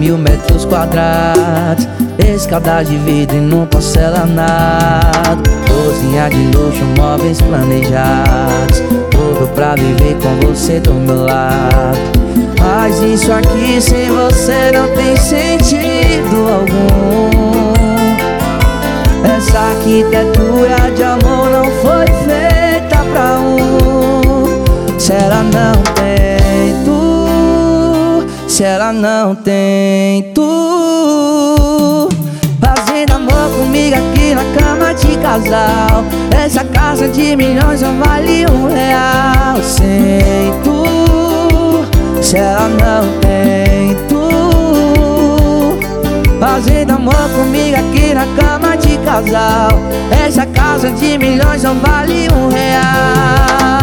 1000 metros quadrados, escada de vidro e num porcelanato, cozinha de luxo, móveis planejados, tudo pra viver com você do meu lado. Mas isso aqui sem você não tem sentido algum. Essa arquitetura de amor não foi feita pra um. Se ela não tem tu, se ela não tem tu, fazendo amor comigo aqui na cama de casal. Essa casa de milhões não vale R$1 sem tu. Se ela não tem tu, fazendo amor comigo aqui na cama de casal. Essa casa de milhões não vale R$1.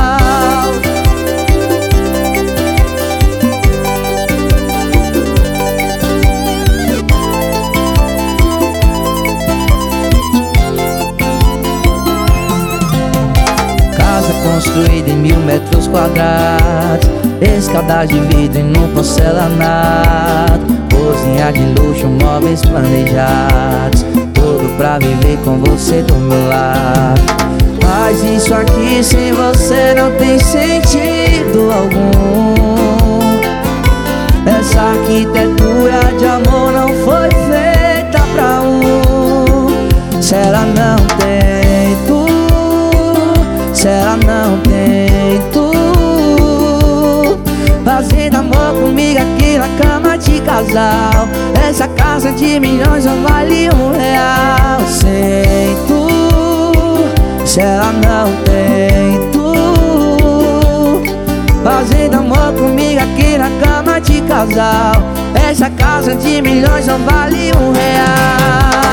Construída em 1000 metros quadrados, escada de vidro e num porcelanato, cozinha de luxo, móveis planejados, tudo pra viver com você do meu lado. Mas isso aqui sem você não tem sentido algum. Essa arquitetura de amor não foi feita pra um. Se ela não tem tu, se ela não tem tu, fazendo amor comigo aqui na cama de casal. Essa casa de milhões não vale R$1 sem tu. Se ela não tem tu, fazendo amor comigo aqui na cama de casal. Essa casa de milhões não vale R$1.